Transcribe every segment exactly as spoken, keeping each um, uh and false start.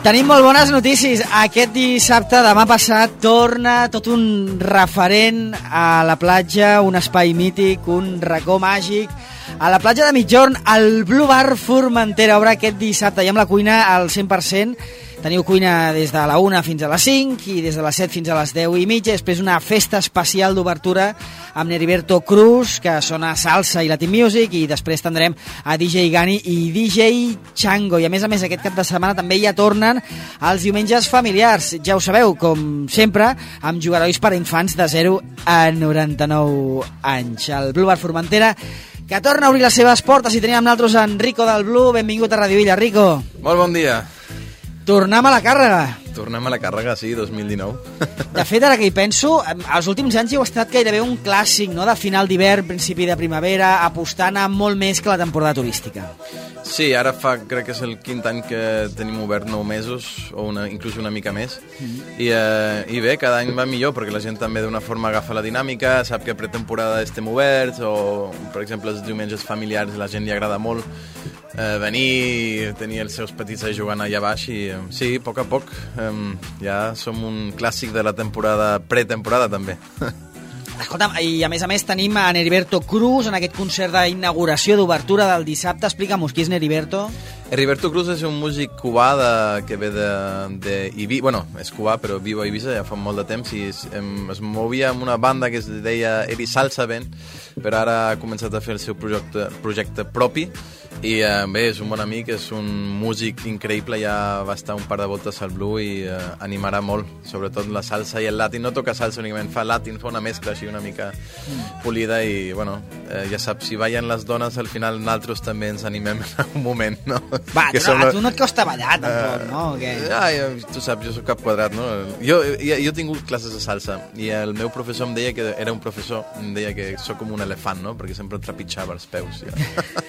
Tenim molt bones notícies. Aquest dissabte, demà passat, torna tot un referent a la platja, un espai mític, un racó màgic. A la platja de Migjorn, el Blue Bar Formentera obre aquest dissabte i amb la cuina al cent per cent. Teniu cuina des de la una fins a les cinc i des de les set fins a les deu i mitja. Després una festa especial d'obertura amb Neriberto Cruz, que sona salsa i Latin Music, i després tindrem a D J Gani i D J Chango. I a més a més aquest cap de setmana també ja tornen els diumenges familiars. Ja ho sabeu, com sempre, amb jugarois per a infants de zero a noranta-nou anys. El Blue Bar Formentera, que torna a obrir les seves portes, i tenim amb nosaltres en Rico del Blue. Benvingut a Radio Villa, Rico. Molt bon dia. Tornem a la càrrega. Tornem a la càrrega, sí, dos mil dinou. De fet, ara que hi penso, els últims anys hi heu estat gairebé un clàssic, no?, de final d'hivern, principi de primavera, apostant a molt més que la temporada turística. Sí, ara fa, crec que és el quint any que tenim obert nou mesos, o una, inclús una mica més. Mm-hmm. I, eh, I bé, cada any va millor, perquè la gent també d'una forma agafa la dinàmica, sap que a pretemporada estem oberts, o, per exemple, els diumenges familiars a la gent li agrada molt eh, venir, tenir els seus petits jugant allà baix, i eh, sí, a poc a poc, eh, ja som un clàssic de la temporada, pretemporada també. Escolta'm, i a més a més tenim a Neriberto Cruz en aquest concert d'inauguració d'obertura del dissabte. Explica'm-nos qui és Neriberto. Neriberto Cruz és un músic cubà de, que ve de, de Ibiza, bueno, és cubà però viu a Ibiza ja fa molt de temps, i es, em, es movia amb una banda que es deia Eri Salsa Ben, però ara ha començat a fer el seu projecte, projecte propi. I eh, bé, és un bon amic, és un músic increïble, ja va estar un par de voltes al Blue i eh, animarà molt, sobretot la salsa i el latin. No toca salsa únicament, fa latin, fa una mescla així una mica polida, i bueno, eh, ja saps, si ballen les dones, al final nosaltres també ens animem en un moment, no? Va, que tu, no, a tu no et costa ballar tampoc, uh, no? Que... Ja, ja, tu saps, jo soc cap quadrat, no? Jo, jo, jo he tingut classes de salsa i el meu professor em deia que era un professor, em deia que sóc com un elefant, no? Perquè sempre em trepitjava els peus, ja.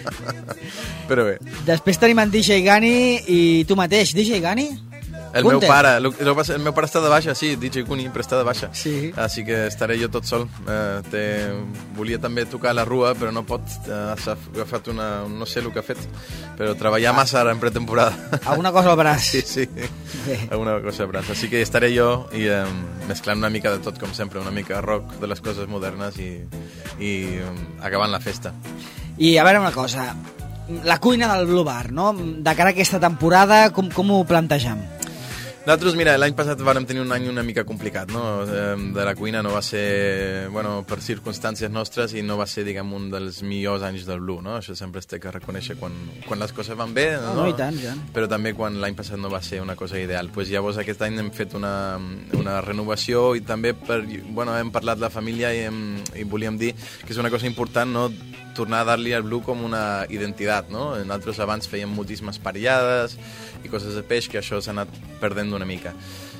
Però bé. Després tenim en D J Gani i tu mateix. D J Gani? El meu pare, el, el meu pare està de baixa, sí, D J Guni, però està de baixa. Sí. Així que estaré jo tot sol. Eh, té, volia també tocar la rua, però no pot. Eh, s'ha agafat una... no sé el que ha fet, però treballar ah. massa ara en pretemporada. Alguna cosa al braç. Sí, sí. Bé. Alguna cosa al braç. Així que estaré jo i eh, mesclant una mica de tot, com sempre, una mica rock de les coses modernes i, i um, acabant la festa. I a veure una cosa, la cuina del Blue Bar, no? De cara a aquesta temporada, com, com ho plantegem? Nosaltres, mira, l'any passat vàrem tenir un any una mica complicat, no? De la cuina no va ser, bueno, per circumstàncies nostres, i no va ser, diguem, un dels millors anys del Blue, no? Això sempre es té que reconèixer quan, quan les coses van bé, no? No, i tant, ja. Però també quan l'any passat no va ser una cosa ideal. Pues llavors aquest any hem fet una, una renovació, i també, per, bueno, hem parlat de la família i, hem, i volíem dir que és una cosa important, no?, tornar a dar-li al Blue com una identitat, no? Nosaltres abans fèiem moltíssimes parellades i coses de peix, que això s'ha anat perdent una mica.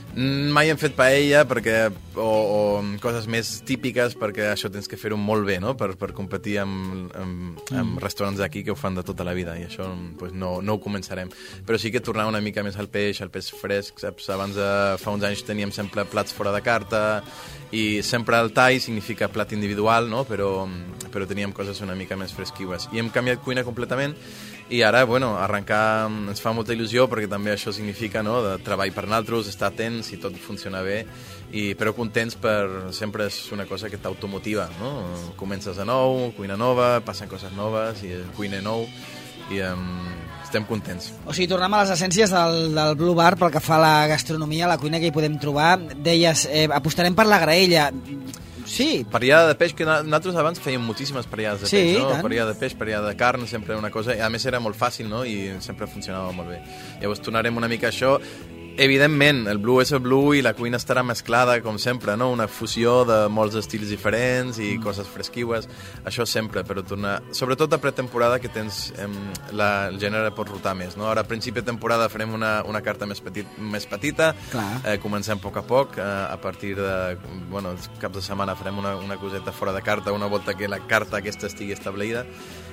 Mai hem fet paella perquè, o, o coses més típiques, perquè això tens que fer-ho molt bé, no?, per, per competir amb, amb, amb restaurants d'aquí que ho fan de tota la vida, i això pues, no, no ho començarem. Però sí que tornar una mica més al peix, al peix fresc, saps? Abans de, fa uns anys teníem sempre plats fora de carta, i sempre el tall significa plat individual, no?, però, però teníem coses una mica més fresquives. I hem canviat cuina completament, i ara, bueno, arrencar ens fa molta il·lusió, perquè també això significa, no?, de treball per nosaltres, estar atents i tot funciona bé, i, però contents per... sempre és una cosa que t'automotiva, no? Comences de nou, cuina nova, passen coses noves, i cuina nou, i um, estem contents. O sigui, tornem a les essències del, del Blue Bar pel que fa a la gastronomia, la cuina que hi podem trobar. Deies, eh, apostarem per la graella. Sí. Parellada de peix, que nosaltres abans fèiem moltíssimes parellades de sí, peix, no? Tant. Parellada de peix, parellada de carn, sempre una cosa... A més era molt fàcil, no?, i sempre funcionava molt bé. Llavors tornarem una mica a això. Evidentment, el Blue és el Blue i la cuina estarà mesclada, com sempre, no? Una fusió de molts estils diferents i coses fresquives, això sempre, però tornar... Sobretot a pretemporada, que tens... Em, la, el gènere pot rotar més, no? Ara, a principi de temporada, farem una, una carta més, petit, més petita, eh, comencem a poc a poc, eh, a partir de... Bueno, els caps de setmana farem una, una coseta fora de carta, una volta que la carta aquesta estigui establida,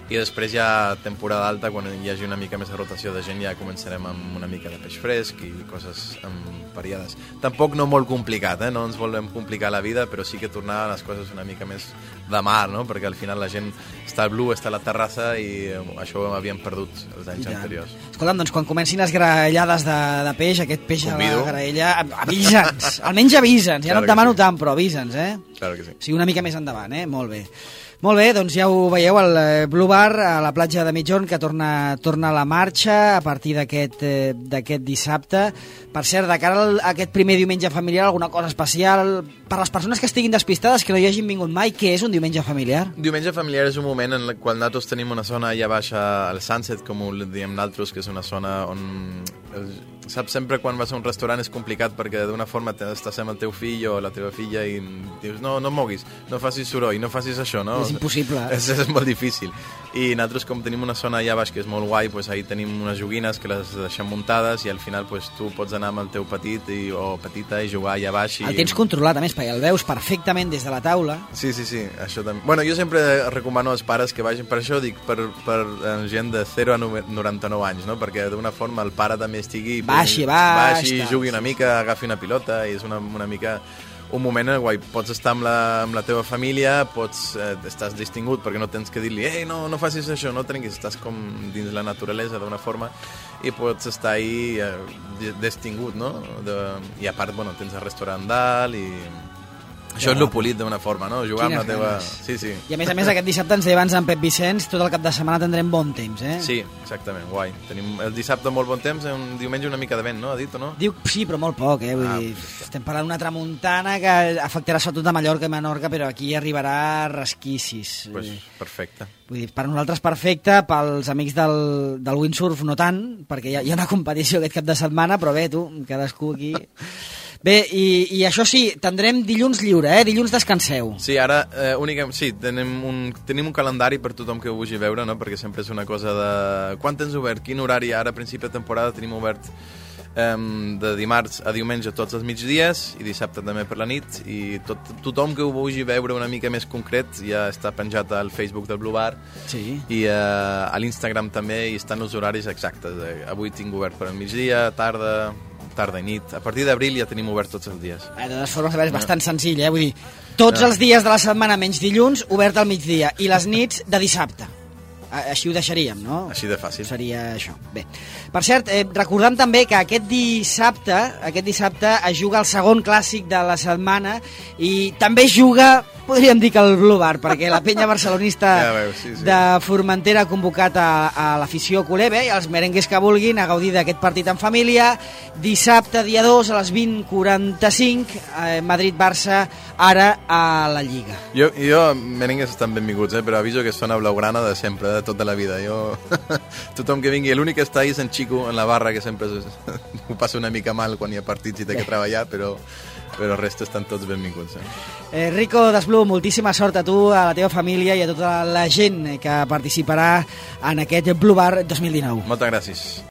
i després ja temporada alta, quan hi hagi una mica més de rotació de gent, ja començarem amb una mica de peix fresc i coses variades. Tampoc no molt complicat, eh? No ens volem complicar la vida, però sí que tornar a les coses una mica més de mar, no? Perquè al final la gent està al Blue, està a la terrassa i això ho havíem perdut els anys anteriors. Escolta'm, doncs quan comencin les graellades de, de peix, aquest peix Convido. a la graella, avisa'ns, almenys avisa'ns, ja claro no et demano sí. tant, però avisa'ns, eh? Claro que sí. O sigui, una mica més endavant, eh? Molt bé. Molt bé, doncs ja ho veieu, el Blue Bar a la platja de Migjorn, que torna, torna a la marxa a partir d'aquest eh, d'aquest dissabte. Per cert, de cara a aquest primer diumenge familiar, alguna cosa especial per les persones que estiguin despistades, que no hi hagin vingut mai, què és un diumenge familiar? Diumenge familiar és un moment en el qual nosaltres tenim una zona allà baix al Sunset, com ho diem nosaltres, que és una zona on... Saps, sempre quan vas a un restaurant és complicat perquè d'una forma estàs amb el teu fill o la teva filla i dius, no, no moguis, no facis soroll, no facis això, no? És impossible. És, és molt difícil. I nosaltres, com tenim una zona allà baix que és molt guai, pues, ahí tenim unes joguines que les deixem muntades i al final pues, tu pots anar amb el teu petit i, o petita i jugar allà baix. I... El tens controlat, a més, perquè el veus perfectament des de la taula. Sí, sí, sí, això també. Bueno, jo sempre recomano als pares que vagin, per això dic, per, per gent de zero a noranta-nou anys, no? Perquè d'una forma el pare també estigui... Baixi, baix, baixi, jugui una mica, agafi una pilota i és una, una mica un moment en el qual pots estar amb la, amb la teva família, pots, eh, estàs distingut perquè no tens que dir-li ei, no, no facis això, no trenquis, estàs com dins la naturalesa d'una forma i pots estar ahí eh, distingut, no? De, I a part, bueno, tens el restaurant dalt i... Això és lo polit d'una forma, no? Jugar Quines amb la teva... ganes. Sí, sí. I a més a més aquest dissabte ens deia abans en Pep Vicenç, tot el cap de setmana tindrem bon temps, eh? Sí, exactament, guai. Tenim el dissabte molt bon temps, un diumenge una mica de vent, no? Ha dit o no? Diu, sí, però molt poc, eh? Vull Ah, dir, perfecte. estem parlant d'una tramuntana que afectarà sobretot a Mallorca i Menorca, però aquí arribarà resquicis. Pues, perfecte. Vull dir, per nosaltres perfecte, pels amics del, del windsurf no tant, perquè hi ha, hi ha una competició aquest cap de setmana, però bé, tu, cadascú aquí... Bé, i, i això sí, tindrem dilluns lliure, eh? Dilluns descanseu. Sí, ara, eh, única, sí, tenim un, tenim un calendari per tothom que ho vulgui veure, no? Perquè sempre és una cosa de... Quan tens obert? Quin horari? Ara, a principi de temporada, tenim obert eh, de dimarts a diumenge tots els migdies i dissabte també per la nit i tot, tothom que ho vulgui veure una mica més concret ja està penjat al Facebook del Blue Bar Sí. i eh, a l'Instagram també hi estan els horaris exactes. Eh, avui tinc obert per al migdia, tarda... tarda i nit. A partir d'abril ja tenim obert tots els dies. Eh, de totes formes, és bastant senzill, eh? Vull dir, tots els dies de la setmana menys dilluns, obert al migdia, i les nits de dissabte. Així ho deixaríem, no? Així de fàcil. Seria això. Bé. Per cert, eh, recordant també que aquest dissabte, aquest dissabte es juga el segon clàssic de la setmana i també es juga, podríem dir que el Blue Bar, perquè la penya barcelonista Ja veus, sí, sí. de Formentera ha convocat a, a l'afició culé, i els merengues que vulguin a gaudir d'aquest partit en família. Dissabte, dia dos, a les vint quaranta-cinc, eh, Madrid-Barça, ara a la Lliga. Jo, jo merengues estan benvinguts, eh? Però aviso que sona blaugrana de sempre, de tota la vida. Jo, tothom que vingui, l'únic que està ahí és en Chico, en la barra, que sempre es, ho passa una mica mal quan hi ha partits i té que treballar, però, però el resta estan tots benvinguts. Eh? Eh, Rico Desblue, moltíssima sort a tu, a la teva família i a tota la gent que participarà en aquest Blue Bar dos mil dinou. Moltes gràcies.